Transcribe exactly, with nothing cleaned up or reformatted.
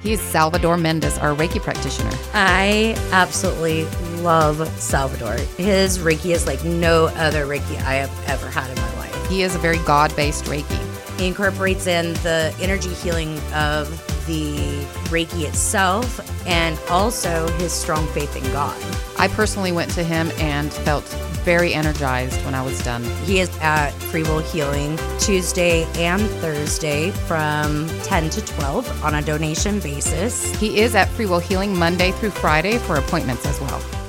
He is Salvador Mendez, our Reiki practitioner. I absolutely love Salvador. His Reiki is like no other Reiki I have ever had in my life. He is a very God-based Reiki. He incorporates in the energy healing of the Reiki itself and also his strong faith in God. I personally went to him and felt very energized when I was done. He is at Free Will Healing Tuesday and Thursday from ten to twelve on a donation basis. He is at Free Will Healing Monday through Friday for appointments as well.